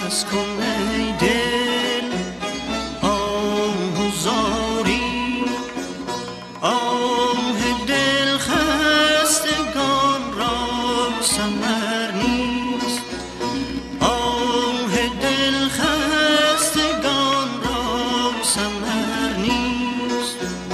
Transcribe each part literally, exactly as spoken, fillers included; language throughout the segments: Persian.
بس کن ای دل آه و زاری، آه دل خستگان را ثمر نیست، آه دل خستگان را ثمر نیست.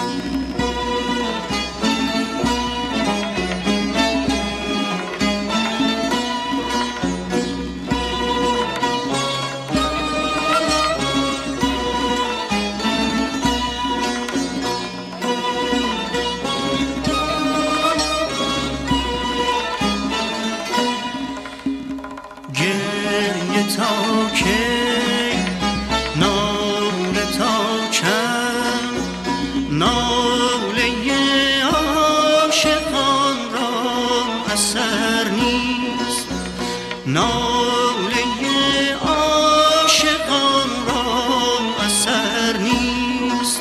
گریه تا کی، ناله تا چند، ناله عاشقان را اثر نیست، ناله عاشقان را اثر نیست.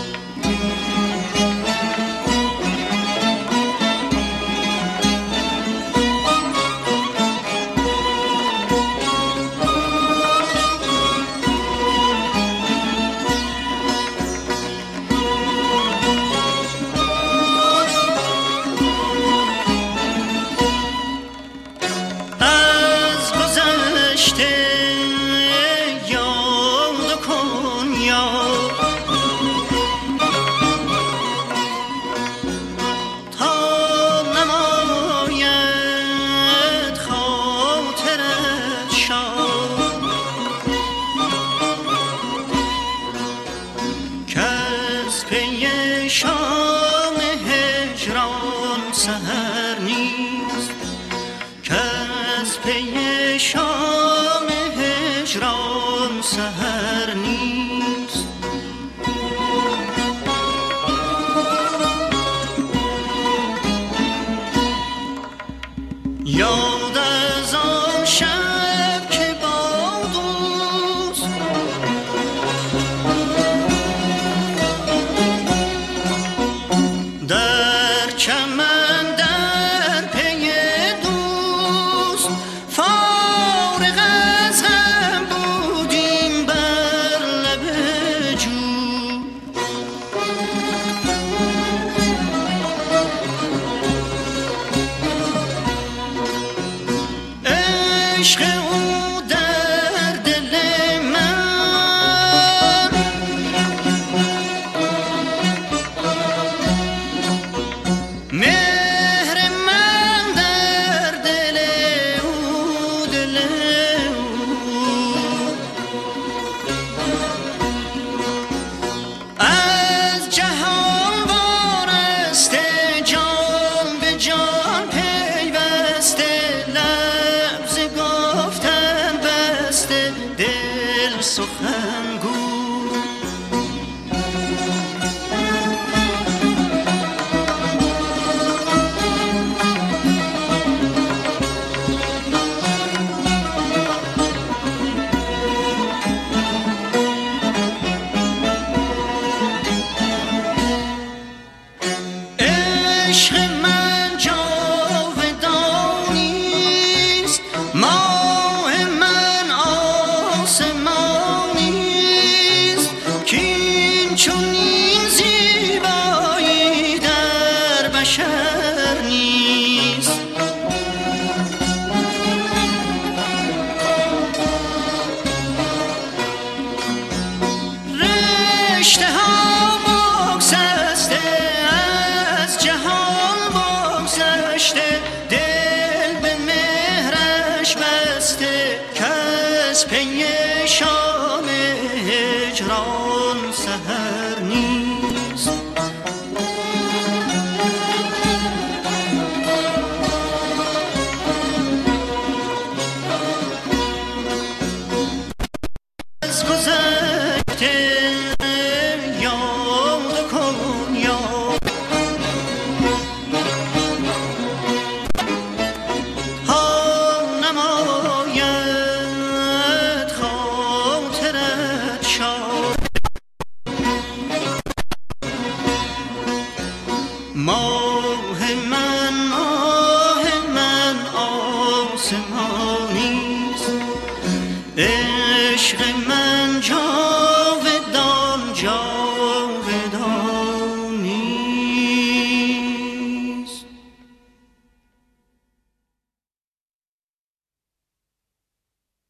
پی شام هجران سحر نیست، کز پی شام هجران سحر نیست. یاد از آن شب که با دوست در چمن در پی دوست فارغ از هم بودیم بر لب جو. عشق او در دل من مهر من در دل او، دل او از جهان وارسته، جان به جان پیوسته، لفظ گفتن بسته، دل سخنگو. عشق من جاودانی است، ماه من آسمانی است، کاین چنین زیبایی در بشر نیست. رشته ها بگسسته، از جهان بگذشته، دل به مهرش بسته، کز پی شام هجران سحر نیست. از گذشته یاد کن، یاد ها نماید خاطرت شاد. ماه من ماه من آسمانی است، عشق من جان